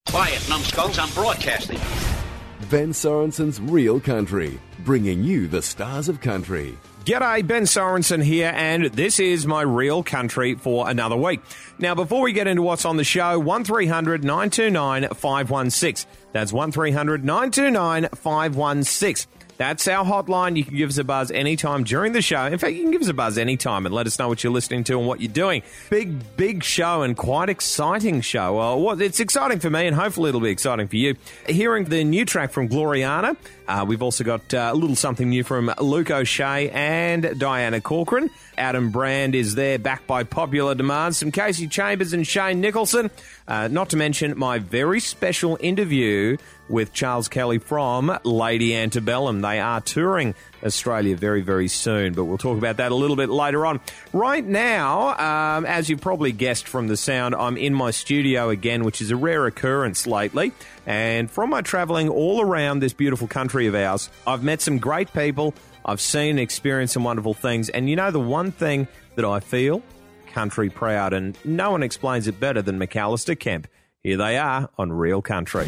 Play it, numbskulls. I'm broadcasting. Ben Sorensen's Real Country, bringing you the stars of country. G'day, Ben Sorensen here, and this is my Real Country for another week. Now, before we get into what's on the show, 1300 929 516. That's 1300 929 516. That's our hotline. You can give us a buzz anytime during the show. In fact, you can give us a buzz anytime and let us know what you're listening to and what you're doing. Big show and quite exciting show. Well, it's exciting for me and hopefully it'll be exciting for you. Hearing the new track from Gloriana. We've also got a little something new from Luke O'Shea and Diana Corcoran. Adam Brand is there, backed by popular demand. Some Casey Chambers and Shane Nicholson. Not to mention my very special interview with Charles Kelly from Lady Antebellum. They are touring Australia very, very soon, but we'll talk about that a little bit later on. Right now, as you've probably guessed from the sound, I'm in my studio again, which is a rare occurrence lately. And from my travelling all around this beautiful country of ours, I've met some great people. I've seen and experienced some wonderful things. And you know the one thing that I feel? Country proud. And no one explains it better than McAllister Kemp. Here they are on Real Country.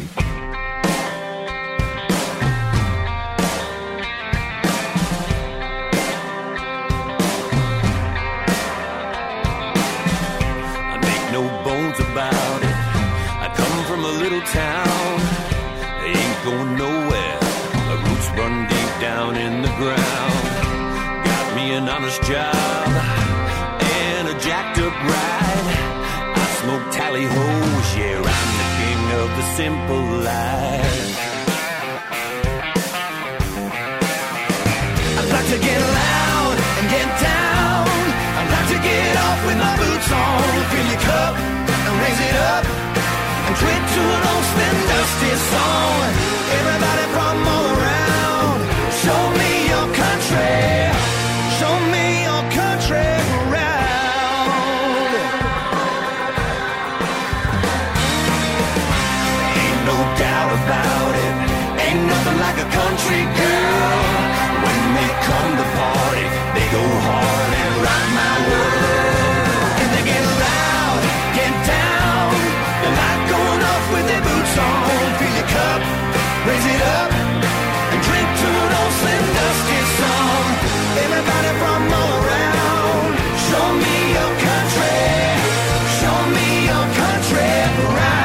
About it. I come from a little town, ain't going nowhere. My roots run deep down in the ground. Got me an honest job and a jacked up ride. I smoke tally hoes, yeah, I'm the king of the simple life. I'd like to get loud and get down. I'd like to get off with my boots on. Fill your cup, raise it up and drink to an old spin dusty song. Everybody from all around, show me your country, show me your country around. Ain't no doubt about it, ain't nothing like a country girl. When they come to party, they go hard and rock my world. And they get loud, get down, they're not going off with their boots on. Fill your cup, raise it up, and drink to an old Slim Dusty song. Everybody from all around, show me your country, show me your country proud.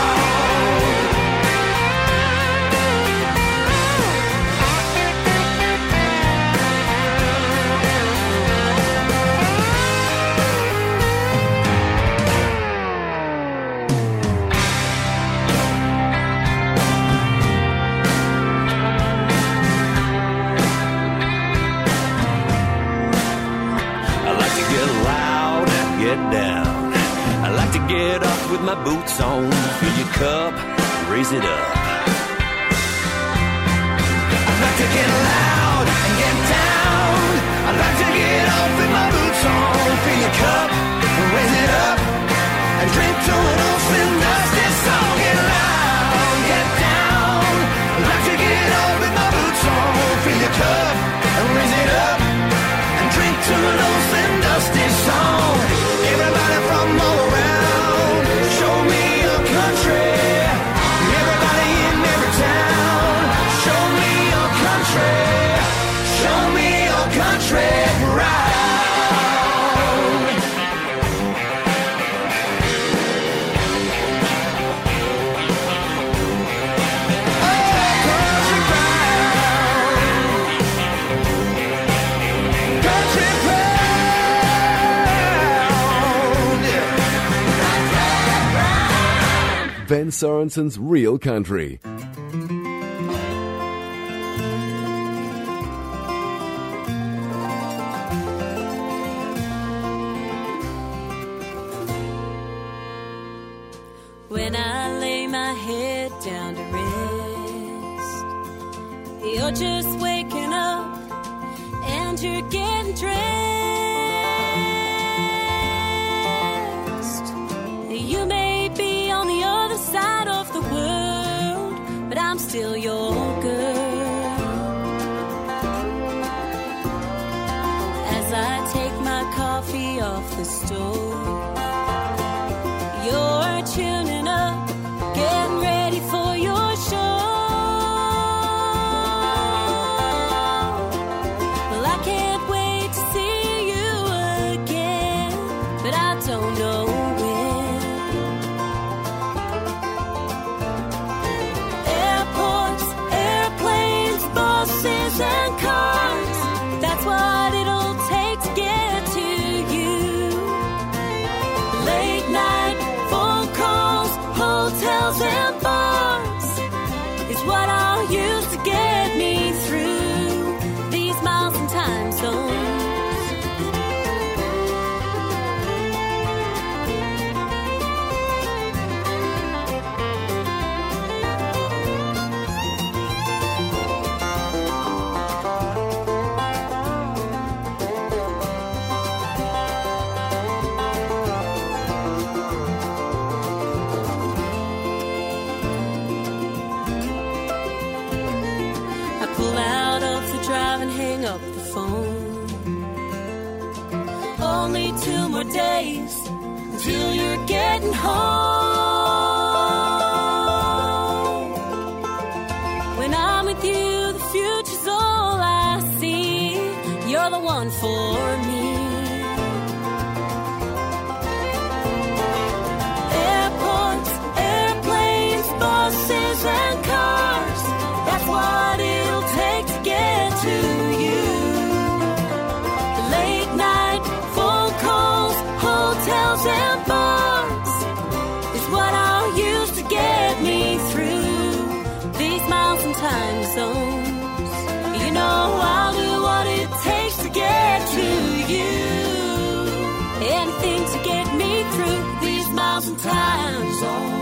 Get down. I like to get up with my boots on. Fill your cup, raise it up. I like to get loud and get down. I like to get up with my boots on. Fill your cup, raise it up, and drink to an old Slim Dusty song. Get loud, get down. I like to get up with my boots on. Fill your cup, raise it up, and drink to an old Slim Dusty song. Everybody from all around, show me your country. Everybody in every town, show me your country. Show me your country proud. Ben Sorensen's Real Country. When I lay my head down to rest, you're just waking up and you're getting dressed. You may be on the other side of the world, but I'm still your girl. As I take my coffee off the stove, you're tuning up, getting ready. hotels and bars is what I'll use to get me through these miles and time zones. Pull out of the drive and hang up the phone. Only 2 more days until you're getting home. When I'm with you, the future's all I see. You're the one for me. Airports, airplanes, buses and cars, that's what it'll take to get to you. The late night phone calls, hotels and bars is what I'll use to get me through these miles and time zones. You know I'll do what it takes to get to you. Anything to get me through these miles and time zones.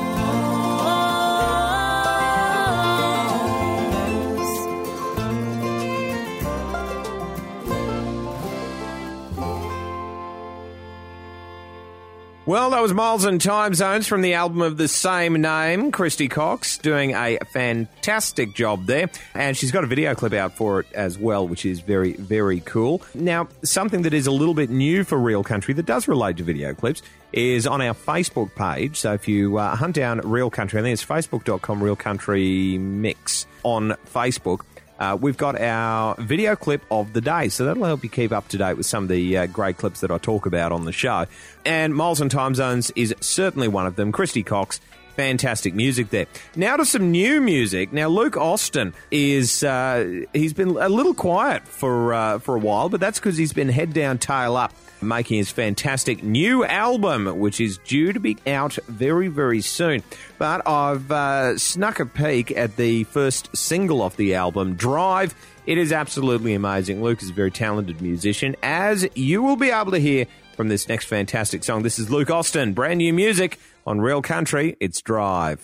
Well, that was Miles and Time Zones from the album of the same name. Christy Cox doing a fantastic job there. And she's got a video clip out for it as well, which is very, very cool. Now, something that is a little bit new for Real Country that does relate to video clips is on our Facebook page. So if you hunt down Real Country, I think it's facebook.com Real Country Mix on Facebook. We've got our video clip of the day, so that'll help you keep up to date with some of the great clips that I talk about on the show. And Miles and Time Zones is certainly one of them. Christy Cox, fantastic music there. Now to some new music. Now, Luke Austin is he's been a little quiet for a while, but that's because he's been head down, tail up, making his fantastic new album, which is due to be out very, very soon. But I've snuck a peek at the first single off the album, Drive. It is absolutely amazing. Luke is a very talented musician, as you will be able to hear from this next fantastic song. This is Luke Austin, brand new music on Real Country. It's Drive.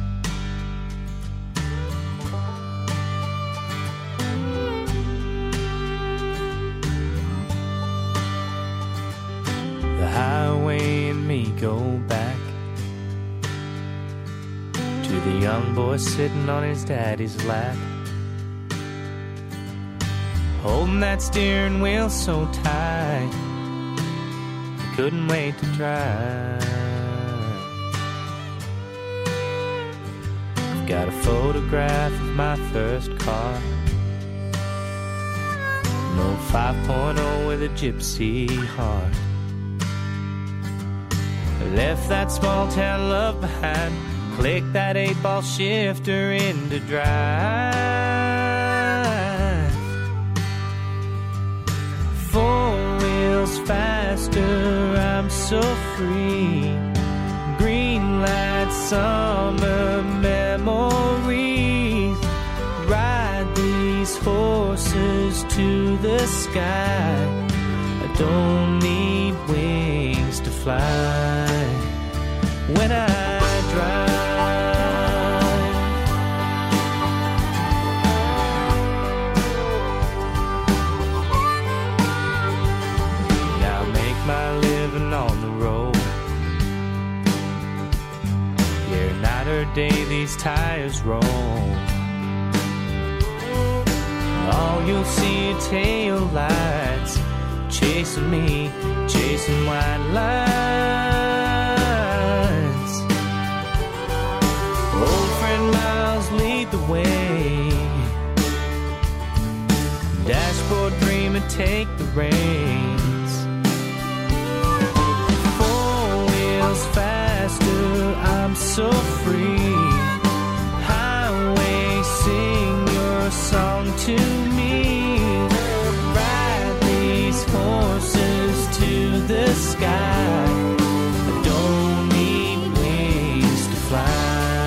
The highway and me go back to the young boy sitting on his daddy's lap, holding that steering wheel so tight, I couldn't wait to drive. I've got a photograph of my first car, no 5.0 with a gypsy heart. I left that small town love behind, clicked that 8-ball shifter into drive. 4 wheels faster, I'm so free. Green light, summer memories. Ride these horses to the sky. I don't need wings to fly when I drive. Now I make my living on the road. Yeah, night or day these tires roll. All you'll see are tail lights chasing me, chasing white lines. Old friend Miles lead the way. Dashboard dreamer take the reins. 4 wheels faster, I'm so free. Highway, sing your song to me. Ride these horses to the sky. I don't need wings to fly.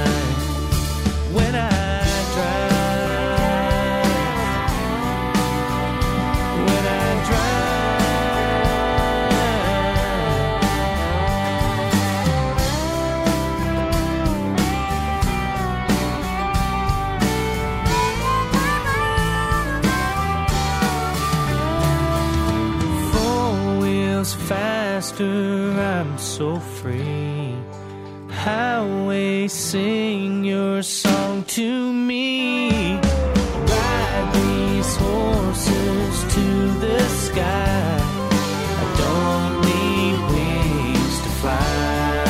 faster, I'm so free. Highway, sing your song to me. Ride these horses to the sky. I don't need wings to fly.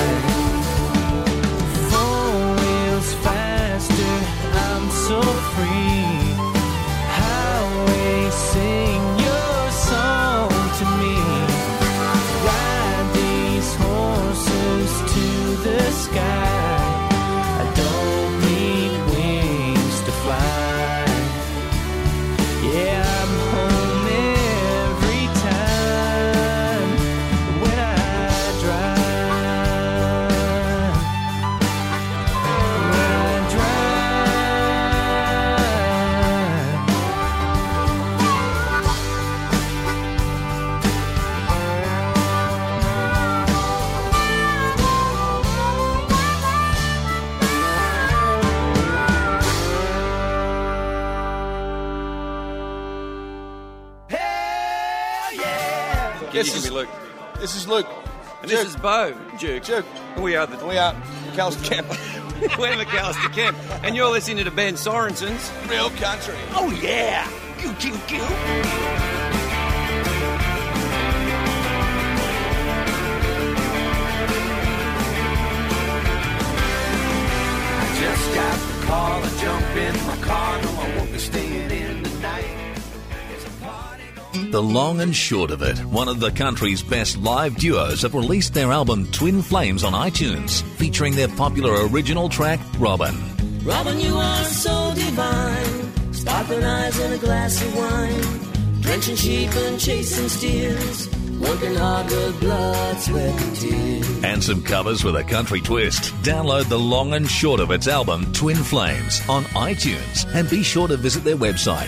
Four wheels faster, I'm so free. Highway, sing your song to me. Ride these horses to the sky. I don't need wings to fly. Yeah, I'm home every time when I drive. When I drive. This is Luke. This is Luke. And this is Bo. Duke. We are McAllister Camp. We're McAllister Camp. And you're listening to Ben Sorensen's Real Country. Oh yeah! Just got the call, I jump in my car, no, I won't be staying in tonight. The long and short of it, one of the country's best live duos have released their album Twin Flames on iTunes, featuring their popular original track, Robin. Robin, you are so divine. Sparkling eyes and a glass of wine. Drenching sheep and chasing steers. Working hard with blood, sweat and tears. And some covers with a country twist. Download the long and short of its album, Twin Flames, on iTunes. And be sure to visit their website,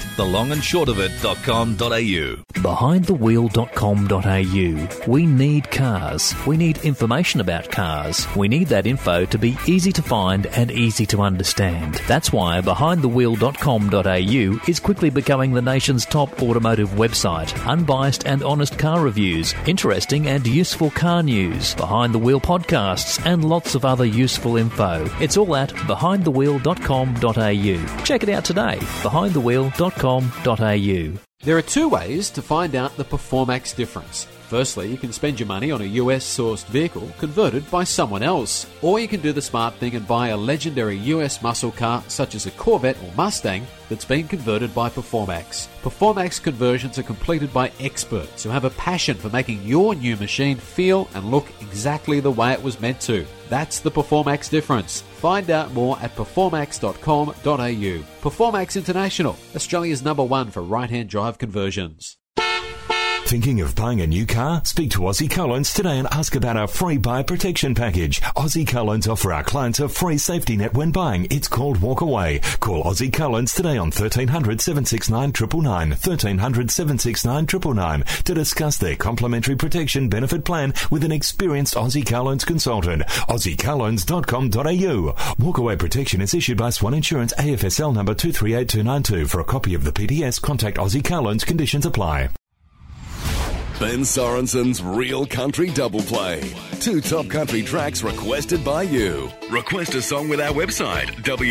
thelongandshortofit.com.au. Behindthewheel.com.au. We need cars. We need information about cars. We need that info to be easy to find and easy to understand. That's why behindthewheel.com.au is quickly becoming the nation's top automotive website. Unbiased and honest car reviews, interesting and useful car news, behind the wheel podcasts, and lots of other useful info. It's all at behindthewheel.com.au. Check it out today. behindthewheel.com.au. There are two ways to find out the Performax difference. Firstly, you can spend your money on a US-sourced vehicle converted by someone else. Or you can do the smart thing and buy a legendary US muscle car such as a Corvette or Mustang that's been converted by Performax. Performax conversions are completed by experts who have a passion for making your new machine feel and look exactly the way it was meant to. That's the Performax difference. Find out more at performax.com.au. Performax International, Australia's #1 for right-hand drive conversions. Thinking of buying a new car? Speak to Aussie Collins today and ask about our free buyer protection package. Aussie Collins offer our clients a free safety net when buying. It's called Walk Away. Call Aussie Collins today on 1300 769 999, 1300 769 999 to discuss their complimentary protection benefit plan with an experienced Aussie Collins consultant. AussieCollins.com.au. Walk Away protection is issued by Swan Insurance AFSL number 238292. For a copy of the PDS, contact Aussie Collins. Conditions apply. Ben Sorensen's Real Country Double Play. 2 top country tracks requested by you. Request a song with our website,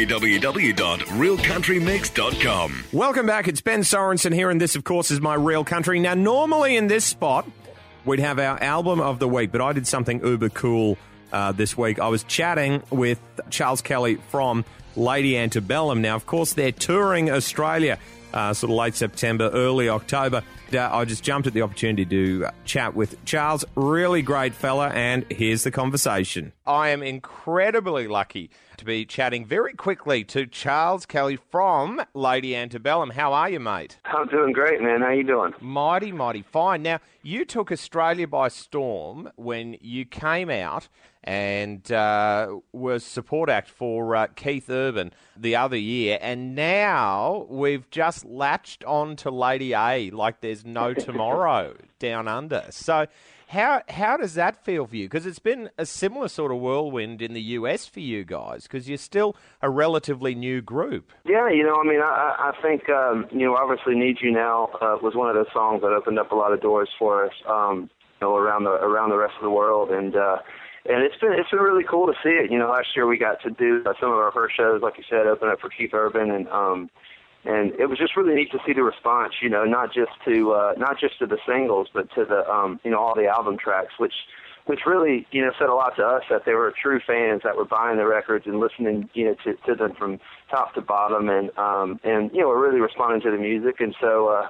www.realcountrymix.com. Welcome back. It's Ben Sorensen here, and this, of course, is my Real Country. Now, normally in this spot, we'd have our album of the week, but I did something uber cool this week. I was chatting with Charles Kelly from Lady Antebellum. Now, of course, they're touring Australia sort of late September, early October. I just jumped at the opportunity to chat with Charles. Really great fella, and here's the conversation. I am incredibly lucky to be chatting very quickly to Charles Kelly from Lady Antebellum. How are you, mate? I'm doing great, man. How you doing? Mighty, mighty fine. Now, you took Australia by storm when you came out and was support act for Keith Urban the other year, and now we've just latched on to Lady A like there's no tomorrow down under. So how does that feel for you? Because it's been a similar sort of whirlwind in the US for you guys, because you're still a relatively new group. Yeah, I think, Obviously Need You Now was one of those songs that opened up a lot of doors for us. around the rest of the world, and it's been really cool to see it. Last year we got to do some of our first shows, like you said, open up for Keith Urban, and it was just really neat to see the response. Not just to the singles, but to the all the album tracks, which really said a lot to us, that they were true fans that were buying the records and listening to them from top to bottom, and were really responding to the music. And so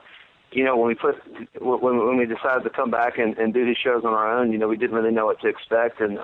when we decided to come back and do these shows on our own, we didn't really know what to expect, and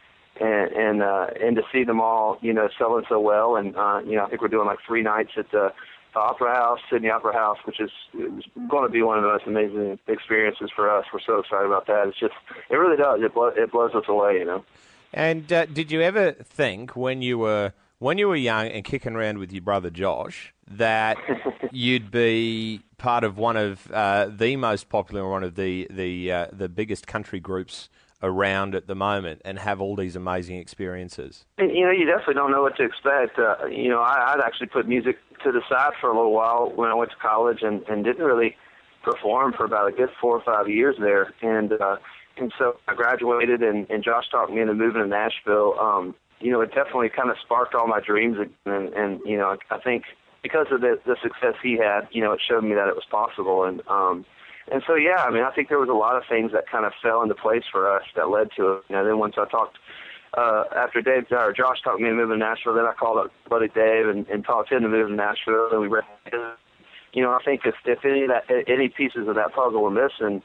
to see them all selling so well, and I think we're doing like 3 nights at the Opera House, Sydney Opera House, which is going to be one of the most amazing experiences for us. We're so excited about that. It really does. It blows us away, And did you ever think when you were young and kicking around with your brother Josh that you'd be part of one of the most popular, one of the biggest country groups around at the moment, and have all these amazing experiences? And, you definitely don't know what to expect. I'd actually put music to the side for a little while when I went to college, and didn't really perform for about a good 4 or 5 years there. And so I graduated, and Josh talked me into moving to Nashville. It definitely kind of sparked all my dreams again, and I think because of the success he had, it showed me that it was possible. And so, yeah, I think there was a lot of things that kind of fell into place for us that led to it. Then once I talked, after Josh talked me to move to Nashville, then I called up buddy Dave and talked him to move to Nashville, and we read. I think if any pieces of that puzzle were missing,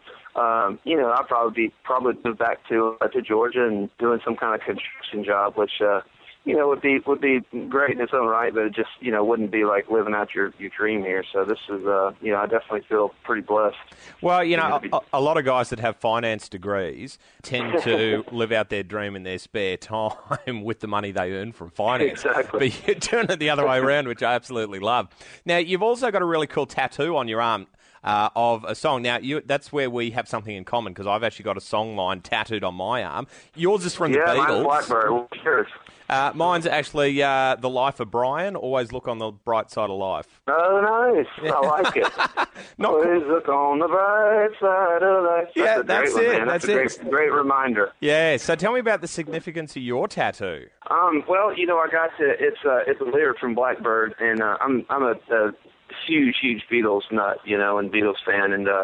I'd probably move back to Georgia and doing some kind of construction job, which would be great in its own right, but it just wouldn't be like living out your dream here. So this is I definitely feel pretty blessed. Well, a lot of guys that have finance degrees tend to live out their dream in their spare time with the money they earn from finance. Exactly. But you're doing it the other way around, which I absolutely love. Now, you've also got a really cool tattoo on your arm of a song. Now, that's where we have something in common, because I've actually got a song line tattooed on my arm. Yours is from the Beatles. Yeah, mine's Blackbird. Sure. Mine's actually The Life of Brian. Always look on the bright side of life. Oh, nice. I like it. Always look on the bright side of life. That's it. Man. That's a great reminder. Yeah. So tell me about the significance of your tattoo. Well, I got to. It's a lyric from Blackbird, and I'm a huge Beatles nut, and Beatles fan, and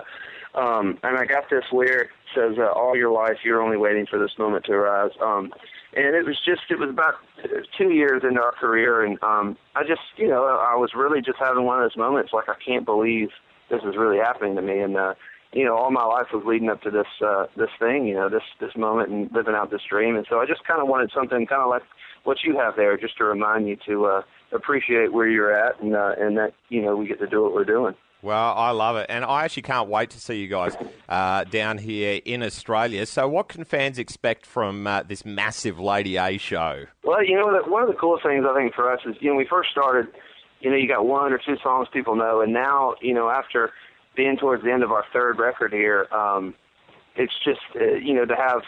I got this lyric that says, "All your life, you're only waiting for this moment to arise." And it was about 2 years into our career, and I just, I was really just having one of those moments like, I can't believe this is really happening to me, and all my life was leading up to this thing, this moment and living out this dream, and so I just kind of wanted something kind of like what you have there, just to remind you to appreciate where you're at, and that we get to do what we're doing. Well, I love it, and I actually can't wait to see you guys down here in Australia. So what can fans expect from this massive Lady A show? Well, one of the coolest things I think for us is, we first started, you got 1 or 2 songs people know, and now, after being towards the end of our 3rd record here, it's just, to have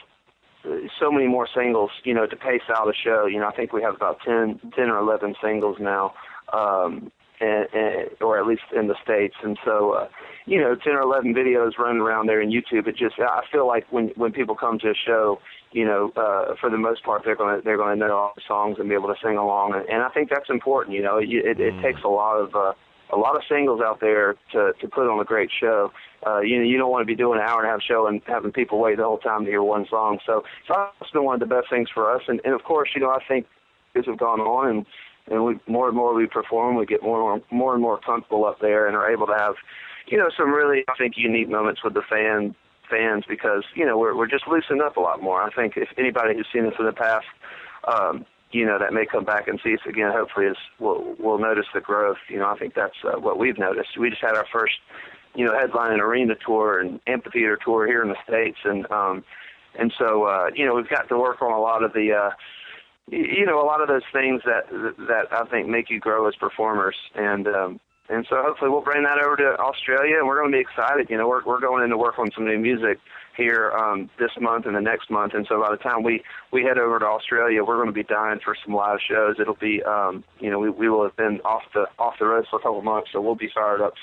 so many more singles, to pace out a show. I think we have about 10 or 11 singles now, or at least in the States. And so, 10 or 11 videos running around there in YouTube. I feel like when people come to a show, for the most part, they're going to know all the songs and be able to sing along. And I think that's important. It takes a lot of singles out there to put on a great show. You don't want to be doing an hour and a half show and having people wait the whole time to hear one song. So it's been one of the best things for us. And of course, I think years have gone on, and more and more we perform, we get more and more comfortable up there, and are able to have, some really, I think, unique moments with the fans, because, we're just loosening up a lot more. I think if anybody who's seen us in the past, that may come back and see us again, hopefully will notice the growth. I think that's what we've noticed. We just had our first, headline and arena tour and amphitheater tour here in the States, and so, we've got to work on a lot of the, a lot of those things that I think make you grow as performers, and so hopefully we'll bring that over to Australia, and we're going to be excited. We're going in to work on some new music here this month and the next month, and so by the time we head over to Australia, we're going to be dying for some live shows. It'll be, we will have been off the road for a couple of months, so we'll be fired up for it.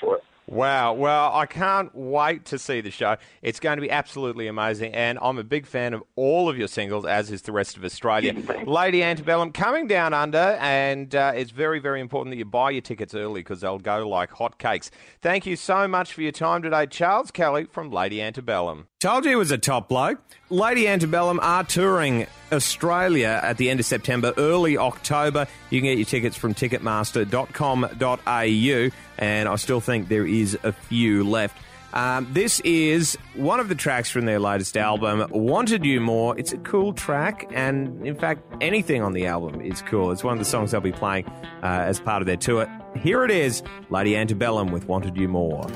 Wow. Well, I can't wait to see the show. It's going to be absolutely amazing, and I'm a big fan of all of your singles, as is the rest of Australia. Lady Antebellum coming down under, and it's very, very important that you buy your tickets early because they'll go like hotcakes. Thank you so much for your time today, Charles Kelly from Lady Antebellum. Told you he was a top bloke. Lady Antebellum are touring Australia at the end of September, early October. You can get your tickets from ticketmaster.com.au, and I still think there is a few left. This is one of the tracks from their latest album, Wanted You More. It's a cool track, and in fact, anything on the album is cool. It's one of the songs they'll be playing as part of their tour. Here it is, Lady Antebellum with Wanted You More.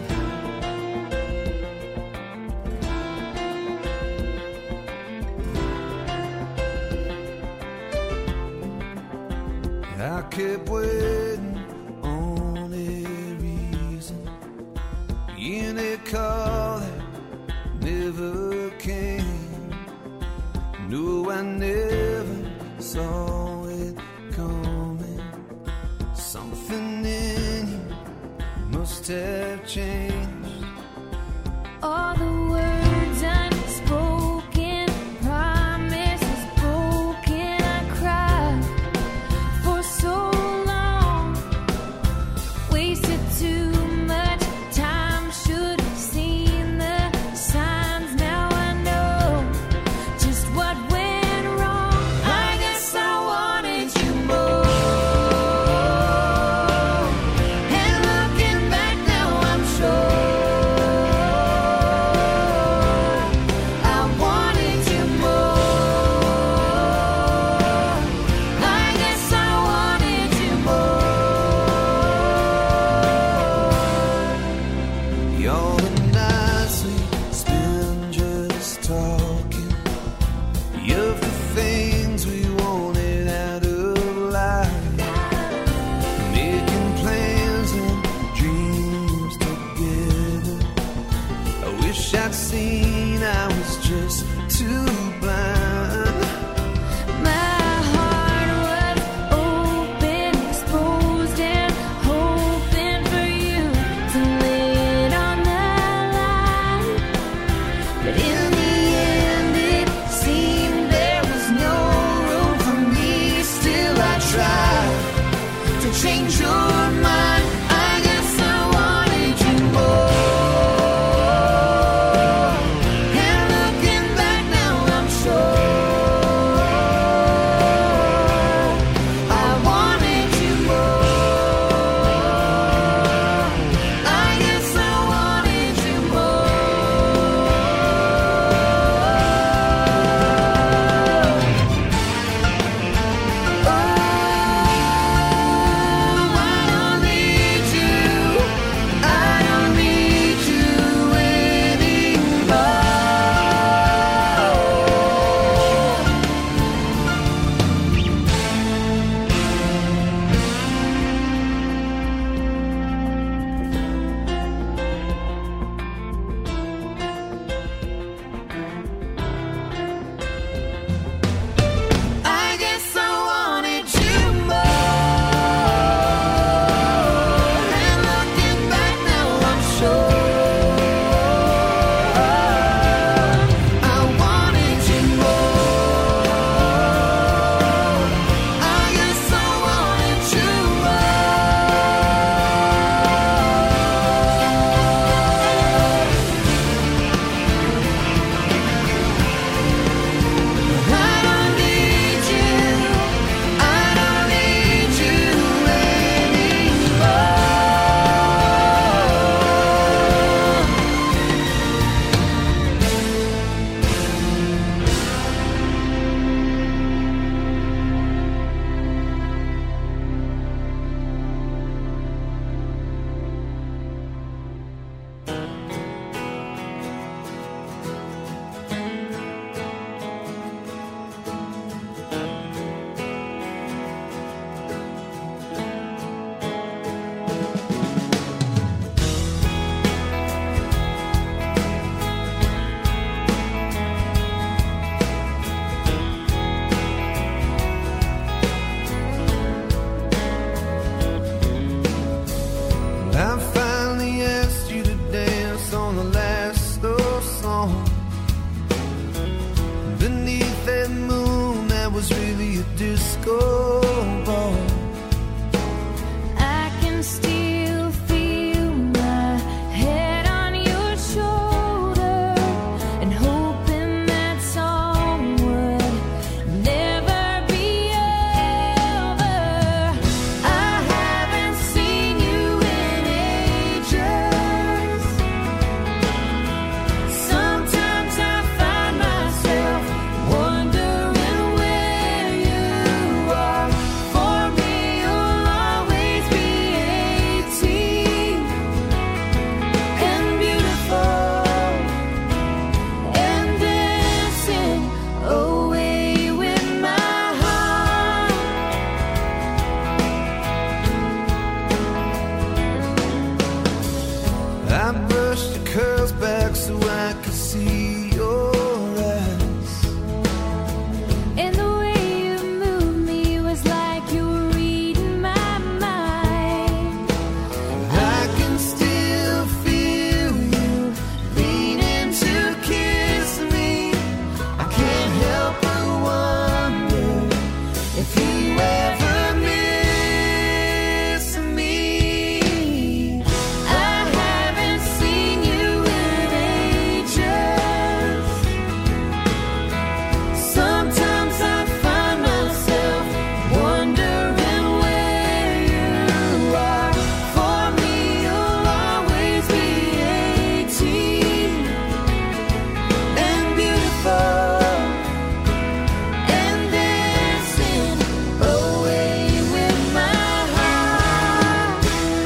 I kept waiting on a reason, in a call that never came. No, I never saw it coming. Something in you must have changed. All the words unspoken, promises broken, I cried for so long, wasted too much time, should have seen the signs. Now I know just what went wrong. I guess I wanted you more, and looking back now I'm sure scoreboard. I can still feel my head on your shoulder and hoping that song would never be over. I haven't seen you in ages. Sometimes I find myself wondering where you are. For me, you'll always be 18 and beautiful and dancing away with my heart. I brushed your curls back so I could see your eyes. And the way you moved me was like you were reading my mind. I can still feel you leaning to kiss me. I can't help but wonder if you ever miss me. I haven't seen you in ages. Sometimes I find myself wondering where you are. For me, you'll always be 18 and beautiful and dancing away with my heart.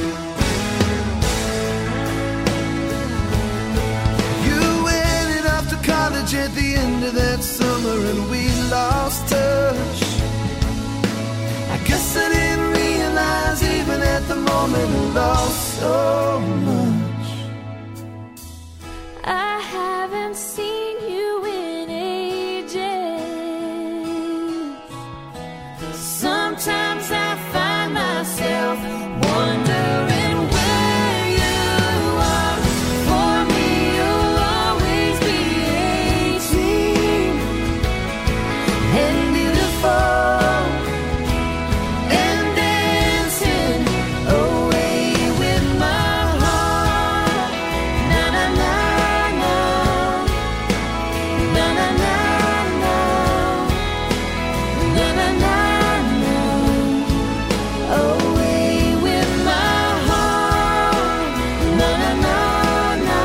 You went off to college at the end of that summer and we lost touch. I guess I didn't realize even at the moment I lost so much. I haven't seen you in ages. Sometimes I find myself wondering where you are. For me, you'll always be 18 and beautiful and dancing away with my heart. Na na na na, na na na na, na na na na, away with my heart. Na na na na,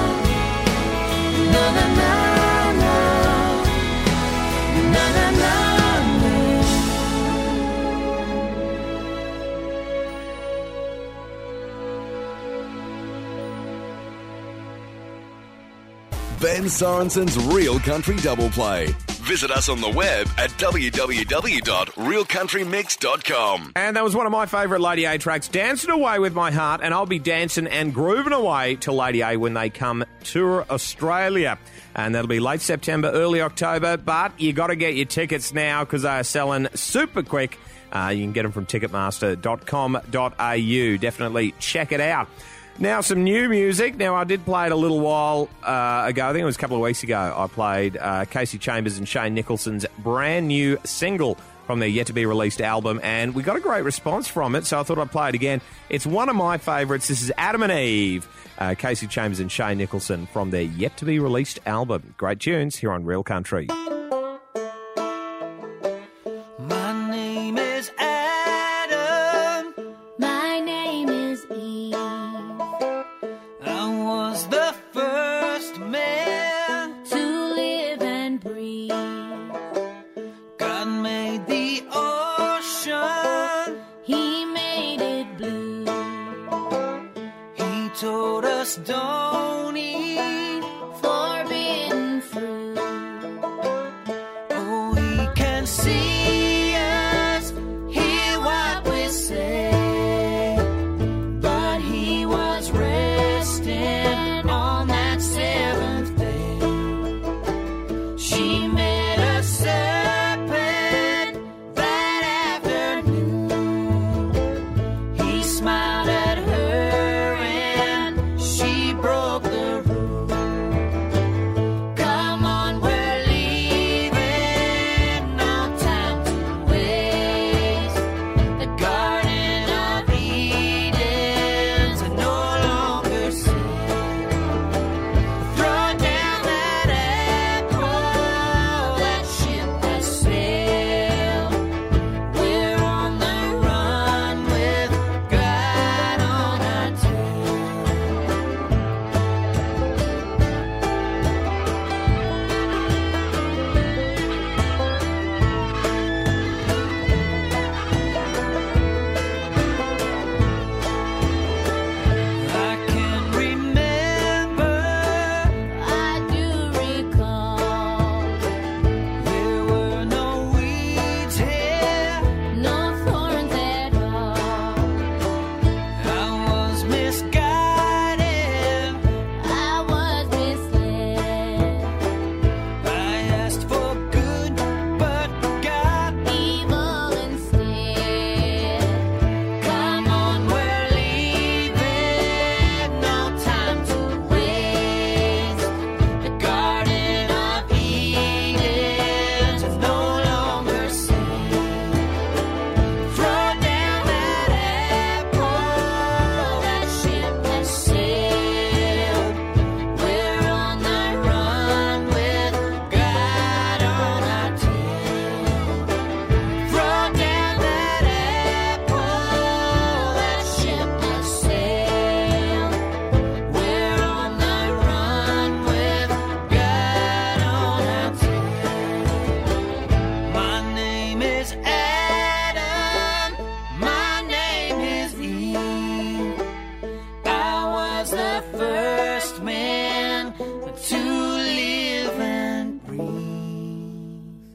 na na na na, na na na na. Ben Sorensen's Real Country Double Play. Visit us on the web at www.realcountrymix.com. And that was one of my favourite Lady A tracks, Dancing Away with My Heart, and I'll be dancing and grooving away to Lady A when they come to Australia. And that'll be late September, early October, but you got to get your tickets now because they are selling super quick. You can get them from ticketmaster.com.au. Definitely check it out. Now, some new music. Now, I did play it a little while ago. I think it was a couple of weeks ago. I played Casey Chambers and Shane Nicholson's brand new single from their yet-to-be-released album, and we got a great response from it, so I thought I'd play it again. It's one of my favourites. This is Adam and Eve, Casey Chambers and Shane Nicholson from their yet-to-be-released album. Great tunes here on Real Country. My name is Adam. My name is Eve. I was the first man to live and breathe. God made the ocean. He made it blue. He told us don't eat Forbidden fruit. Oh, he can see us, hear what we say. But he was resting on that seventh day. She met a serpent that afternoon. He smiled at her and she broke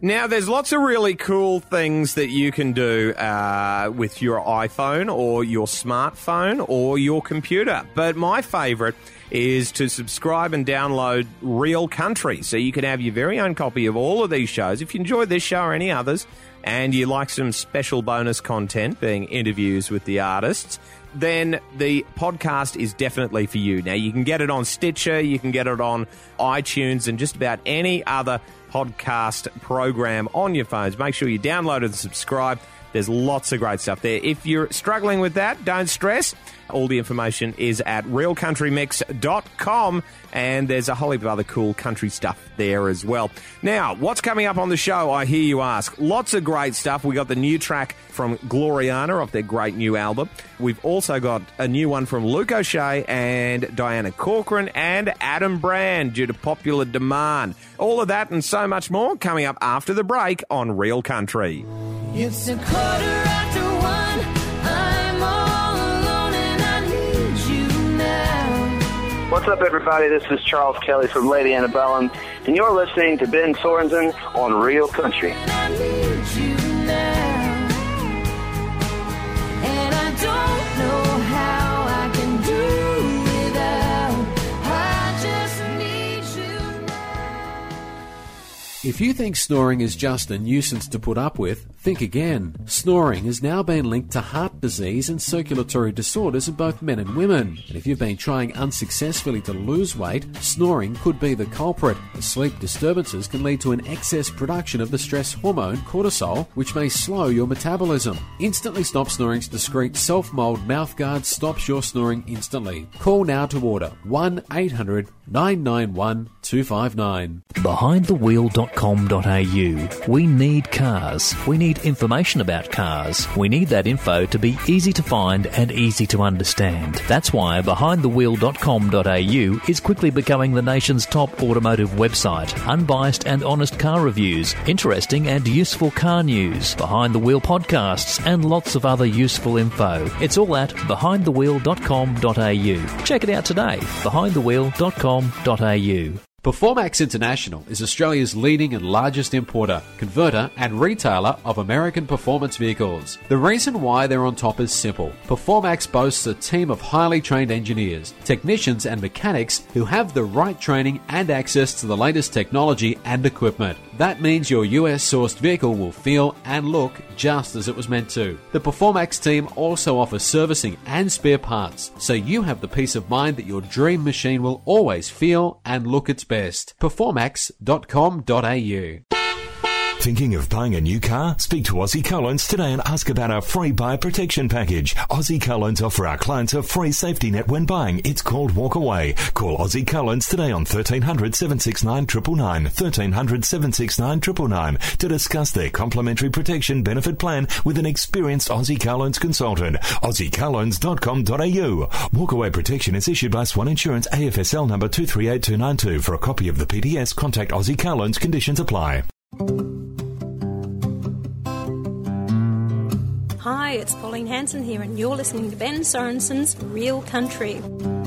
Now, there's lots of really cool things that you can do with your iPhone or your smartphone or your computer. But my favourite is to subscribe and download Real Country, so you can have your very own copy of all of these shows. If you enjoy this show or any others, and you like some special bonus content, being interviews with the artists, then the podcast is definitely for you. Now, you can get it on Stitcher, you can get it on iTunes, and just about any other podcast program on your phones. Make sure you download it and subscribe. There's lots of great stuff there. If you're struggling with that, don't stress. All the information is at realcountrymix.com, and there's a whole heap of other cool country stuff there as well. Now, what's coming up on the show, I hear you ask? Lots of great stuff. We got the new track from Gloriana off their great new album. We've also got a new one from Luke O'Shea and Diana Corcoran and Adam Brand due to popular demand. All of that and so much more coming up after the break on Real Country. It's 1:15. I'm all alone and I need you now. What's up, everybody? This is Charles Kelly from Lady Antebellum, and you're listening to Ben Sorensen on Real Country. I need you now. And I don't know how I can do without. I just need you now. If you think snoring is just a nuisance to put up with, think again. Snoring has now been linked to heart disease and circulatory disorders in both men and women. And if you've been trying unsuccessfully to lose weight, snoring could be the culprit. The sleep disturbances can lead to an excess production of the stress hormone cortisol, which may slow your metabolism. Instantly Stop Snoring's discreet self-mold mouthguard stops your snoring instantly. Call now to order 1-800-991-259. BehindTheWheel.com.au. We need cars. We need information about cars. We need that info to be easy to find and easy to understand. That's why BehindTheWheel.com.au is quickly becoming the nation's top automotive website. Unbiased and honest car reviews, interesting and useful car news, Behind the Wheel podcasts, and lots of other useful info. It's all at BehindTheWheel.com.au. Check it out today. BehindTheWheel.com.au. Performax International is Australia's leading and largest importer, converter and retailer of American performance vehicles. The reason why they're on top is simple. Performax boasts a team of highly trained engineers, technicians and mechanics who have the right training and access to the latest technology and equipment. That means your US-sourced vehicle will feel and look just as it was meant to. The Performax team also offers servicing and spare parts, so you have the peace of mind that your dream machine will always feel and look its best. Performax.com.au. Thinking of buying a new car? Speak to Aussie Collins today and ask about our free buyer protection package. Aussie Collins offer our clients a free safety net when buying. It's called Walk Away. Call Aussie Collins today on 1300 769 999, 1300 769 999 to discuss their complimentary protection benefit plan with an experienced Aussie Collins consultant. AussieCollins.com.au. Walk Away protection is issued by Swan Insurance, AFSL number 238292. For a copy of the PDS, contact Aussie Collins. Conditions apply. Hi, it's Pauline Hanson here, and you're listening to Ben Sorensen's Real Country.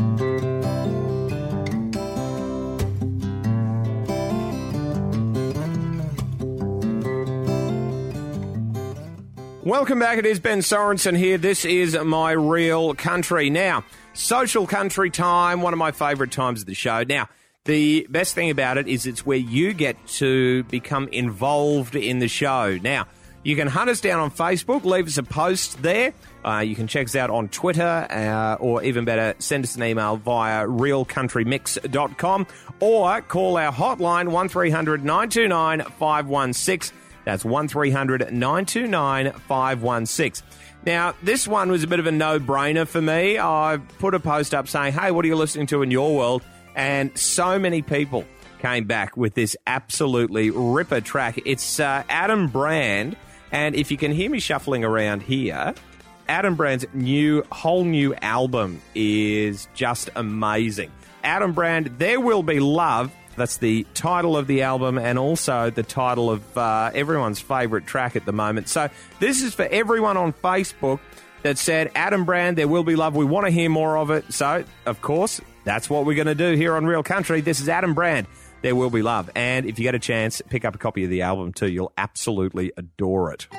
Welcome back. It is Ben Sorensen here. This is my Real Country. Now, social country time, one of my favourite times of the show. Now, the best thing about it is it's where you get to become involved in the show. Now, you can hunt us down on Facebook, leave us a post there. You can check us out on Twitter, or even better, send us an email via realcountrymix.com, or call our hotline 1300 929 516. That's 1300 929 516. Now, this one was a bit of a no-brainer for me. I put a post up saying, hey, what are you listening to in your world? And so many people came back with this absolutely ripper track. It's Adam Brand, and if you can hear me shuffling around here, Adam Brand's whole new album is just amazing. Adam Brand, There Will Be Love. That's the title of the album and also the title of everyone's favourite track at the moment. So this is for everyone on Facebook that said, Adam Brand, There Will Be Love. We want to hear more of it. So, of course, that's what we're going to do here on Real Country. This is Adam Brand, There Will Be Love. And if you get a chance, pick up a copy of the album too. You'll absolutely adore it.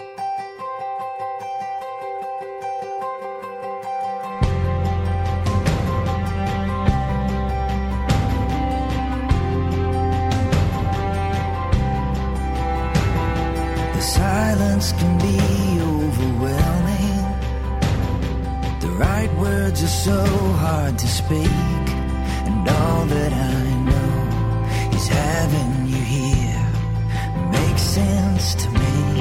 Silence can be overwhelming. The right words are so hard to speak, and all that I know is having you here makes sense to me.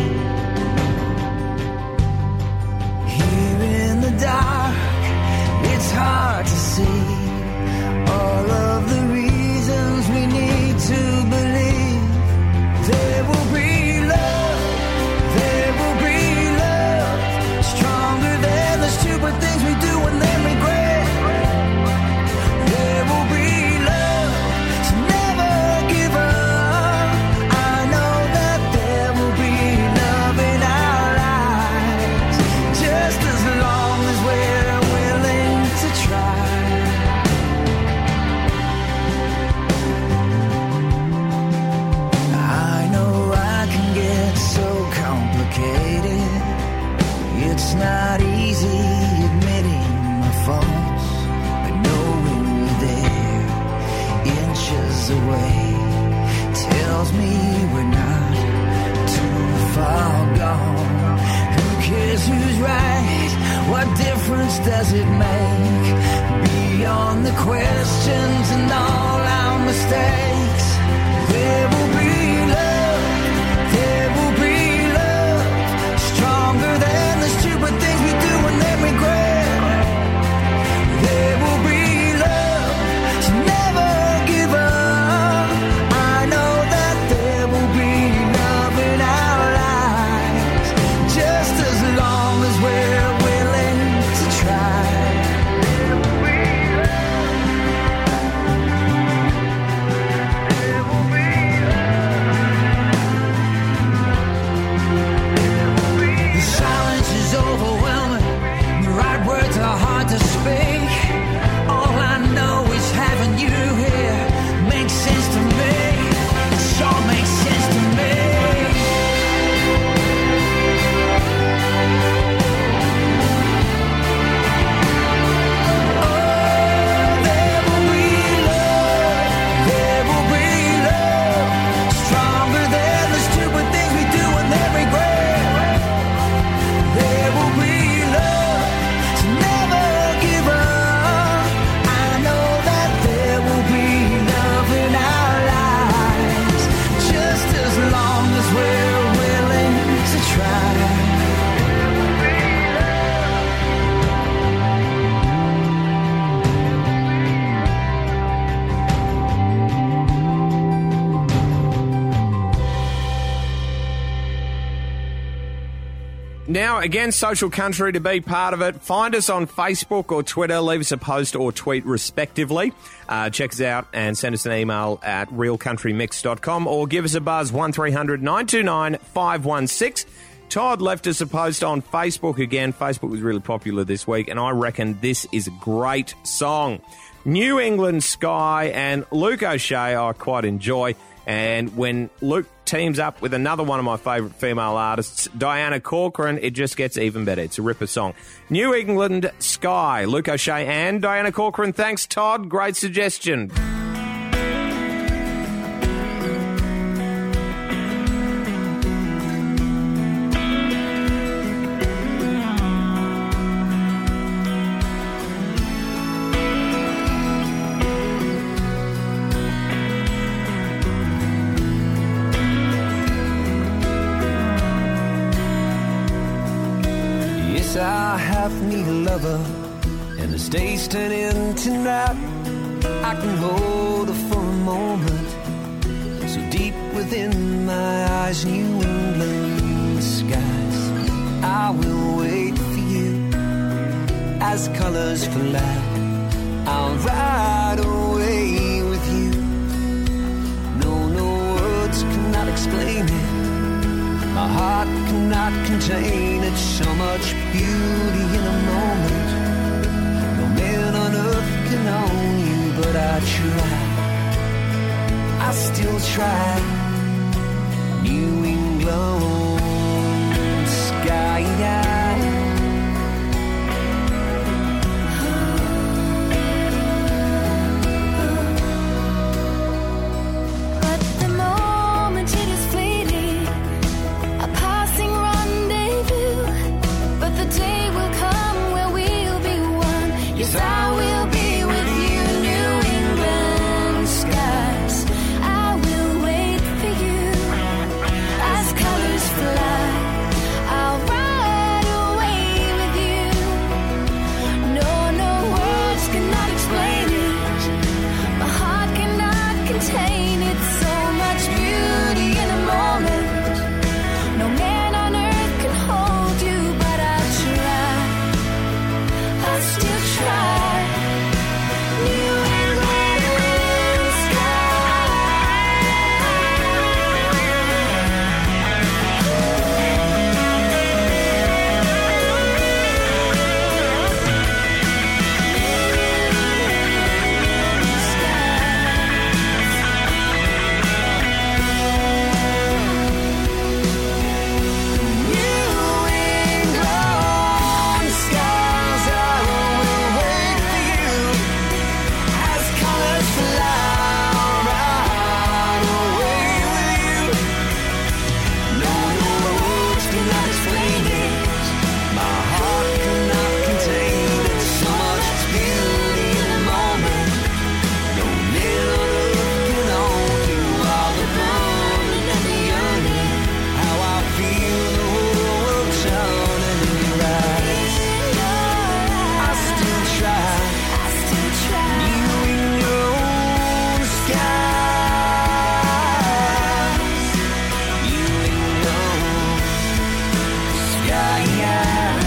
Here in the dark, it's hard to see all of the reasons we need to believe there will be love. There will be love, stronger than the stupid things we do and then regret. There will be love, so never give up. I know that there will be love in our lives, just as long as we're willing to try. I know I can get so complicated. It's not easy admitting my faults, but knowing you're there, inches away, tells me we're not too far gone. Who cares who's right? What difference does it make? Beyond the questions and all our mistakes, there will be love. There will be stronger than the stupid things we do and then regret. There will be love, so never give up. I know that there will be love in our lives, just as long as we're willing to try. There will be love. There will be love. The silence is overwhelming. The right words are hard to speak. All I know is having you here makes sense to me. It sure makes sense to me. Oh, there will be love. There will be love, stronger than the stupid things we do and then regret. There will be love, so never give up. I know that there will be love in our lives, just as long as we're willing to try. Now, again, Social Country, to be part of it, find us on Facebook or Twitter, leave us a post or tweet respectively. Check us out and send us an email at realcountrymix.com or give us a buzz, 1300 929 516. Todd left us a post on Facebook again. Facebook was really popular this week, and I reckon this is a great song. New England Sky and Luke O'Shea I quite enjoy. And when Luke teams up with another one of my favourite female artists, Diana Corcoran, it just gets even better. It's a ripper song. New England Sky, Luke O'Shea and Diana Corcoran. Thanks, Todd. Great suggestion. I half need a lover, and as days turn into night, I can hold her for a moment. So deep within my eyes, New England skies, I will wait for you as colors collide. I'll ride away with you. No words cannot explain it. My heart cannot contain it. So much beauty in a moment. No man on earth can own you, but I try. still try. New England sky. But the moment it is fleeting, a passing rendezvous. But the day will come where we'll be one. Yes, I will be with you, New England skies. I will wait for you as colors fly. I'll ride away with you. No, no words cannot explain it. My heart cannot contain it. So much beauty in a moment. No man on earth can hold you, but I'll try. I'll still try. New England skies, I will wait for you as colors fly. I'll ride away with you. No, no words cannot explain it. My heart cannot contain it. So much beauty in a moment. No man on earth can hold you. All the burning and the yearning. How I feel the whole world turning in your eyes. I still try. New England skies. New England skies.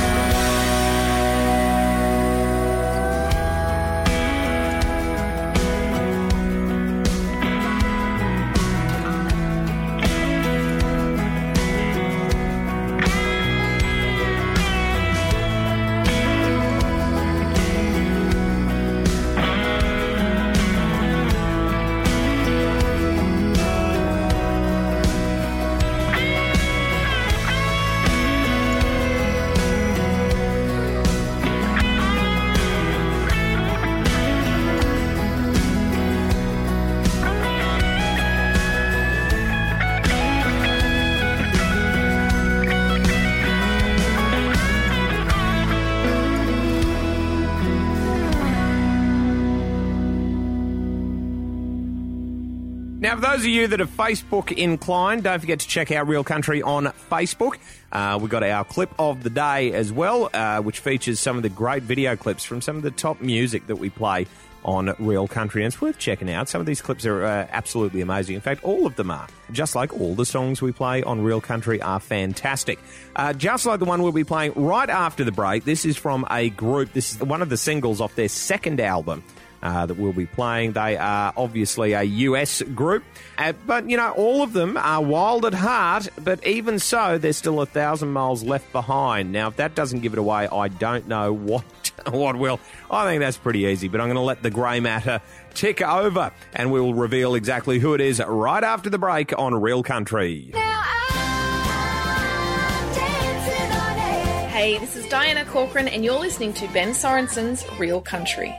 Now, for those of you that are Facebook inclined, don't forget to check out Real Country on Facebook. We've got our clip of the day as well, which features some of the great video clips from some of the top music that we play on Real Country. And it's worth checking out. Some of these clips are absolutely amazing. In fact, all of them are. Just like all the songs we play on Real Country are fantastic. Just like the one we'll be playing right after the break. This is from a group. This is one of the singles off their second album. That we'll be playing. They are obviously a US group, but, you know, all of them are wild at heart, but even so, there's still 1,000 miles left behind. Now, if that doesn't give it away, I don't know what will. I think that's pretty easy, but I'm going to let the grey matter tick over, and we will reveal exactly who it is right after the break on Real Country. Hey, this is Diana Corcoran, and you're listening to Ben Sorensen's Real Country.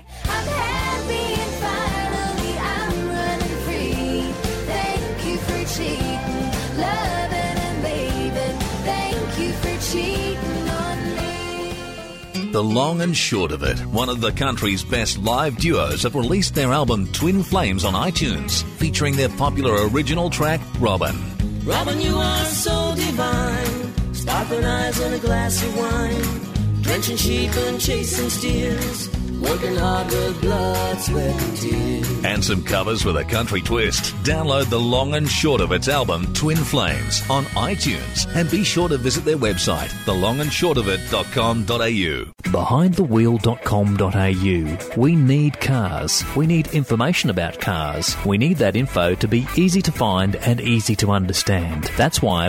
The long and short of it, one of the country's best live duos have released their album Twin Flames on iTunes, featuring their popular original track, Robin. Robin, you are so divine. Sparkling eyes and a glass of wine. Drenching sheep and chasing steers. Working hard with blood, sweat and tears. And some covers with a country twist. Download the long and short of its album, Twin Flames, on iTunes. And be sure to visit their website, thelongandshortofit.com.au. Behindthewheel.com.au. We need cars. We need information about cars. We need that info to be easy to find and easy to understand. That's why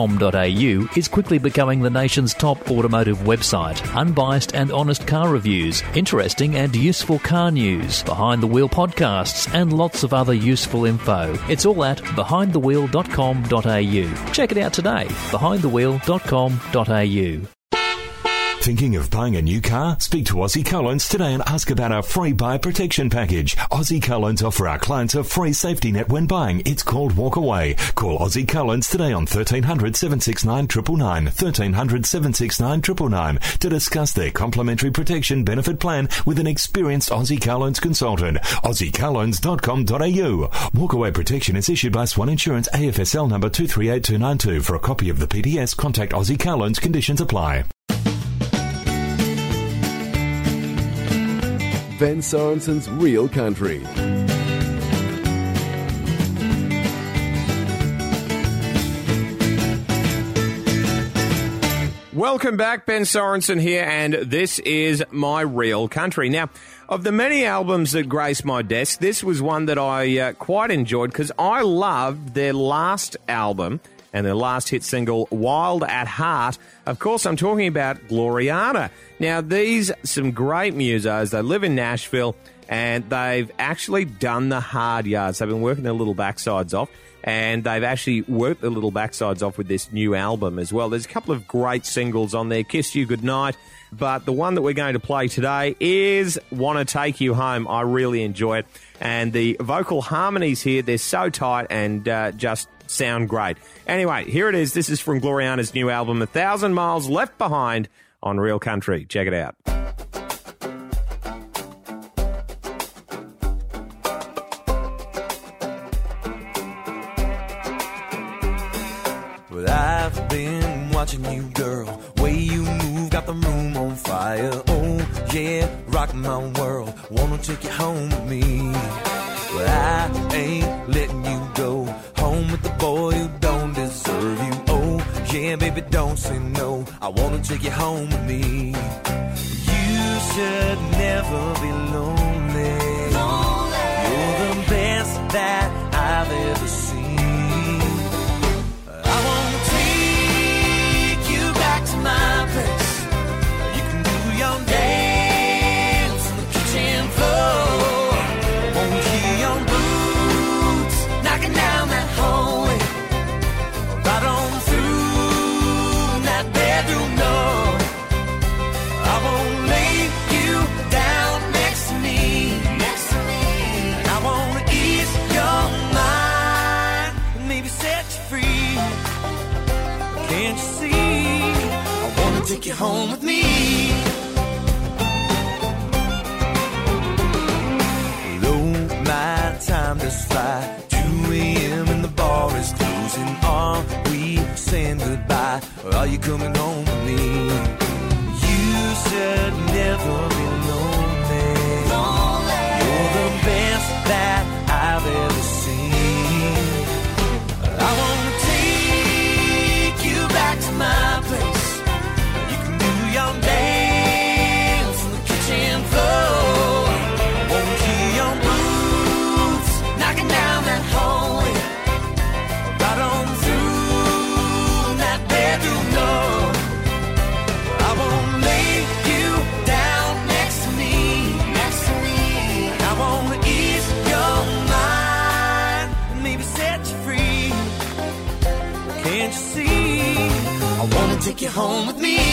Behindthewheel.com.au is quickly becoming the nation's top automotive website. Unbiased and honest car reviews, interviews, interesting and useful car news, behind the wheel podcasts, and lots of other useful info. It's all at behindthewheel.com.au. Check it out today, behindthewheel.com.au. Thinking of buying a new car? Speak to Aussie Collins today and ask about our free buyer protection package. Aussie Collins offer our clients a free safety net when buying. It's called Walk Away. Call Aussie Collins today on 1300 769 999, 1300 769 999 to discuss their complimentary protection benefit plan with an experienced Aussie Collins consultant. AussieCollins.com.au. Walk Away protection is issued by Swan Insurance, AFSL number 238292. For a copy of the PDS, contact Aussie Collins. Conditions apply. Ben Sorensen's Real Country. Welcome back, Ben Sorensen here, and this is My Real Country. Now, of the many albums that grace my desk, this was one that I quite enjoyed because I loved their last album and their last hit single, Wild at Heart. Of course, I'm talking about Gloriana. Now, these some great musos. They live in Nashville, and they've actually done the hard yards. They've been working their little backsides off, and they've actually worked their little backsides off with this new album as well. There's a couple of great singles on there, Kiss You Goodnight, but the one that we're going to play today is Wanna Take You Home. I really enjoy it, and the vocal harmonies here, they're so tight and just sound great. Anyway, here it is. This is from Gloriana's new album, 1,000 Miles Left Behind, on Real Country. Check it out. Well, I've been watching you, girl. Way you move, got the room on fire. Oh, yeah, rock my world. Wanna take you home with me. Well, I ain't letting you go home with the boy who don't deserve you. Oh, yeah, baby, don't say no. I wanna take you home with me. You should never be lonely. You're the best that I've ever seen. I wanna take you back to my place. You can do your dance on the kitchen floor. Down that hallway, right on through that bedroom door. I won't lay you down next to me, and I wanna ease your mind and maybe set you free. Can't you see? I wanna take you home with me. Though my time does fly, 2 a.m. and the bar is closing. Are we saying goodbye, or are you coming home with me? You should never be lonely. You're the best that I've ever seen. I wanna take you back to my place. You can do your dance on the kitchen floor. Won't hear your boots knocking down that hallway, right on through that bedroom door. I won't lay you down next to me. I wanna ease your mind and maybe set you free. Can't you see? I wanna take you home with me.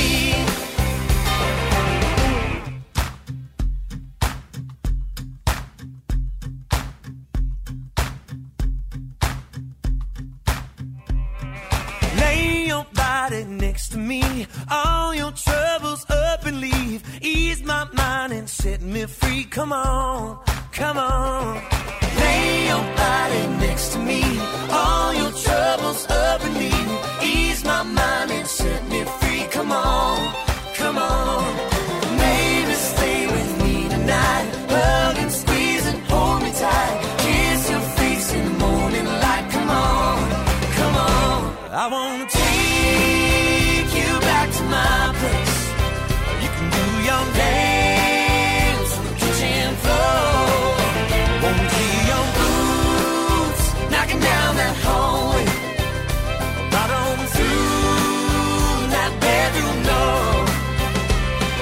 Next to me, all your troubles up and leave. Ease my mind and set me free. Come on, come on. Lay your body next to me, all your troubles up and leave. Ease my mind and set me free. Come on, come on. Maybe stay with me tonight. Hug and squeeze and hold me tight. Kiss your face in the morning light. Come on, come on. I wanna take you back to my place. You can do your dance on the kitchen floor. Won't hear your boots knocking down that hallway, right on through that bedroom door.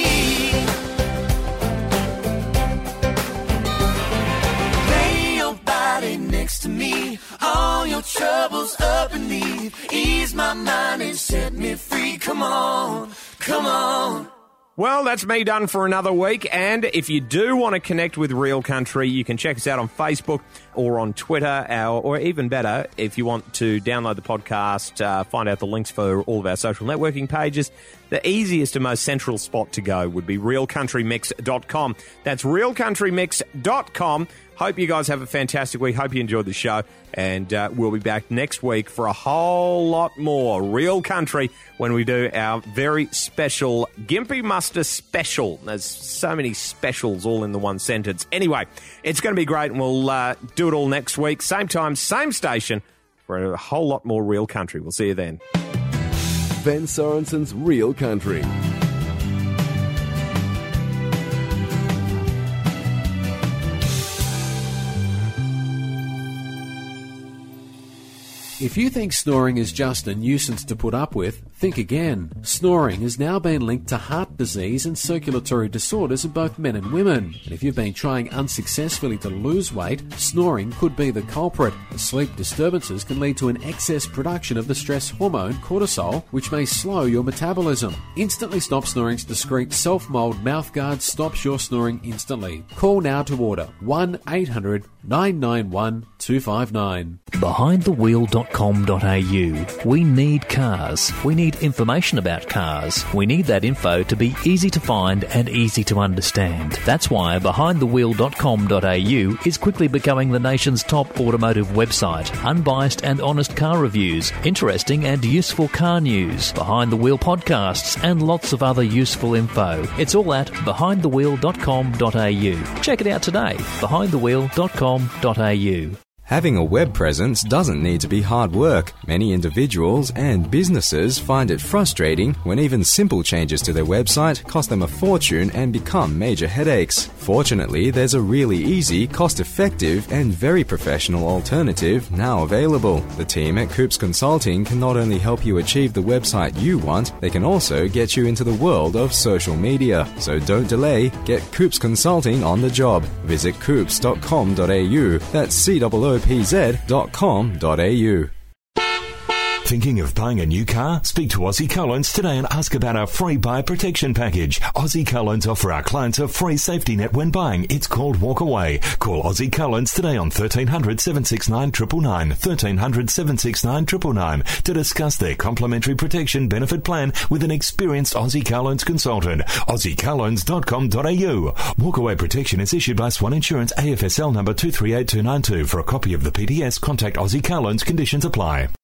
Lay your body next to me, all your troubles up and leave. Ease my mind and set me free. Come on, come on. Well, that's me done for another week. And if you do want to connect with Real Country, you can check us out on Facebook or on Twitter, or even better, if you want to download the podcast, find out the links for all of our social networking pages. The easiest and most central spot to go would be realcountrymix.com. That's realcountrymix.com. Hope you guys have a fantastic week. Hope you enjoyed the show. And we'll be back next week for a whole lot more Real Country when we do our very special Gympie Muster special. There's so many specials all in the one sentence. Anyway, it's going to be great, and we'll do it all next week. Same time, same station for a whole lot more Real Country. We'll see you then. Ben Sorensen's Real Country. If you think snoring is just a nuisance to put up with, think again. Snoring has now been linked to heart disease and circulatory disorders in both men and women. And if you've been trying unsuccessfully to lose weight, snoring could be the culprit. The sleep disturbances can lead to an excess production of the stress hormone cortisol, which may slow your metabolism. Instantly Stop Snoring's discreet self-mold mouthguard stops your snoring instantly. Call now to order 1-800-991-259. BehindTheWheel.com.au. We need cars. We need information about cars. We need that info to be easy to find and easy to understand. That's why BehindTheWheel.com.au is quickly becoming the nation's top automotive website. Unbiased and honest car reviews, interesting and useful car news, Behind the Wheel podcasts, and lots of other useful info. It's all at BehindTheWheel.com.au. Check it out today. BehindTheWheel.com.au. Having a web presence doesn't need to be hard work. Many individuals and businesses find it frustrating when even simple changes to their website cost them a fortune and become major headaches. Fortunately, there's a really easy, cost-effective, and very professional alternative now available. The team at Coops Consulting can not only help you achieve the website you want, they can also get you into the world of social media. So don't delay, get Coops Consulting on the job. Visit coops.com.au. That's COOPZ.com.au. Thinking of buying a new car? Speak to Aussie Collins today and ask about our free buyer protection package. Aussie Collins offer our clients a free safety net when buying. It's called Walk Away. Call Aussie Collins today on 1300 769 999, 1300 769 999 to discuss their complimentary protection benefit plan with an experienced Aussie Collins consultant. AussieCollins.com.au. Walk Away protection is issued by Swan Insurance AFSL number 238292. For a copy of the PDS, contact Aussie Collins. Conditions apply.